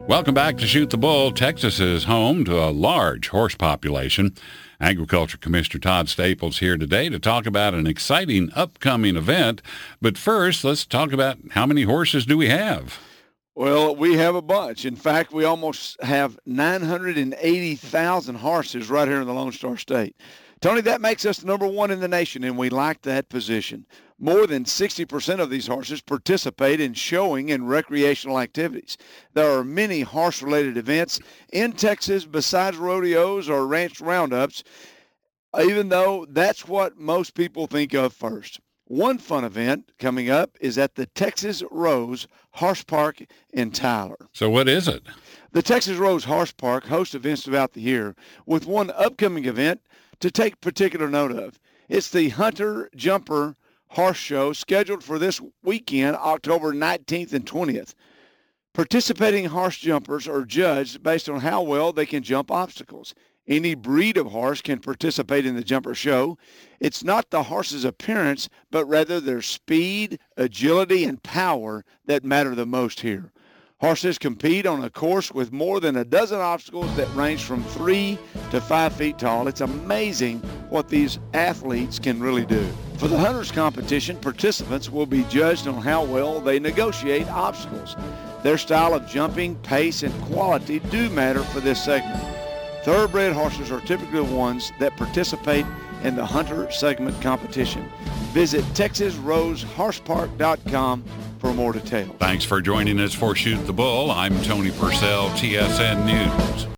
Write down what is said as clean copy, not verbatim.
Welcome back to Shoot the Bull. Texas is home to a large horse population. Agriculture Commissioner Todd Staples here today to talk about an exciting upcoming event. But first, let's talk about how many horses do we have? Well, we have a bunch. In fact, we almost have 980,000 horses right here in the Lone Star State. Tony, that makes us number one in the nation, and we like that position. More than 60% of these horses participate in showing and recreational activities. There are many horse-related events in Texas besides rodeos or ranch roundups, even though that's what most people think of first. One fun event coming up is at the Texas Rose Horse Park in Tyler. So what is it? The Texas Rose Horse Park hosts events throughout the year, with one upcoming event to take particular note of. It's the Hunter Jumper Horse Show, scheduled for this weekend, October 19th and 20th. Participating horse jumpers are judged based on how well they can jump obstacles. Any breed of horse can participate in the jumper show. It's not the horse's appearance, but rather their speed, agility, and power that matter the most here. Horses compete on a course with more than a dozen obstacles that range from 3 to 5 feet tall. It's amazing what these athletes can really do. For the Hunters competition, participants will be judged on how well they negotiate obstacles. Their style of jumping, pace, and quality do matter for this segment. Thoroughbred horses are typically the ones that participate in the Hunter segment competition. Visit TexasRoseHorsePark.com for more details. Thanks for joining us for Shoot the Bull. I'm Tony Purcell, TSN News.